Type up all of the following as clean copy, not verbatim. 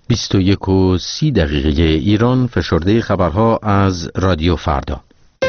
21:30 ایران. فشرده خبرها از رادیو فردا.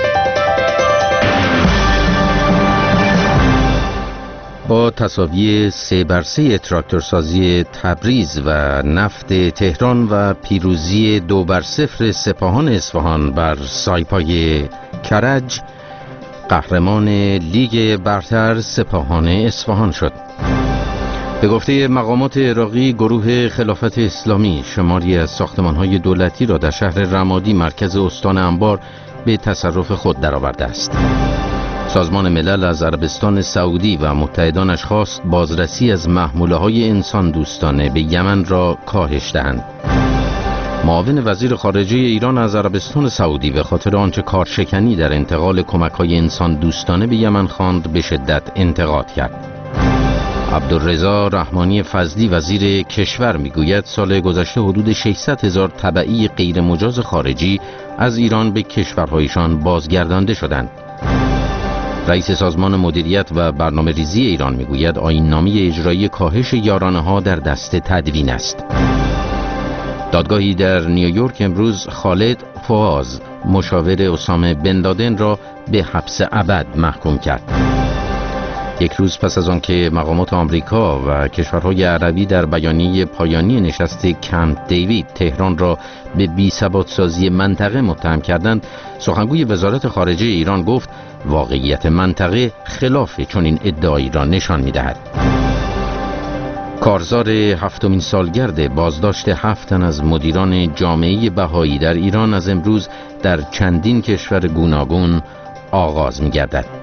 با تساوی 3-3 تراکتورسازی تبریز و نفت تهران و پیروزی 2-0 سپاهان اصفهان بر سایپای کرج، قهرمان لیگ برتر سپاهان اصفهان شد. به گفته مقامات عراقی، گروه خلافت اسلامی شماری از ساختمان‌های دولتی را در شهر رمادی مرکز استان انبار به تصرف خود درآورده است. سازمان ملل از عربستان سعودی و متحدانش خواست بازرسی از محموله‌های انسان دوستانه به یمن را کاهش دهند. معاون وزیر خارجه ایران از عربستان سعودی به خاطر آنچه کارشکنی در انتقال کمک‌های انسان دوستانه به یمن خواند به شدت انتقاد کرد. عبدالرضا رحمانی فضلی وزیر کشور میگوید سال گذشته حدود 600,000 تبعی غیر مجاز خارجی از ایران به کشورهایشان بازگردانده شدند. رئیس سازمان مدیریت و برنامه ریزی ایران میگوید آیین‌نامه اجرایی کاهش یارانه‌ها در دست تدوین است. دادگاهی در نیویورک امروز خالد فواز مشاور اسامه بن لادن را به حبس ابد محکوم کرد. یک روز پس از آنکه مقامات آمریکا و کشورهای عربی در بیانیه پایانی نشست کمپ دیوید تهران را به بی‌ثبات‌سازی منطقه متهم کردند، سخنگوی وزارت خارجه ایران گفت واقعیت منطقه خلاف چنین ادعایی را نشان می‌دهد. کارزار 7مین سالگرد بازداشت 7 تن از مدیران جامعه بهایی در ایران از امروز در چندین کشور گوناگون آغاز می‌گردد.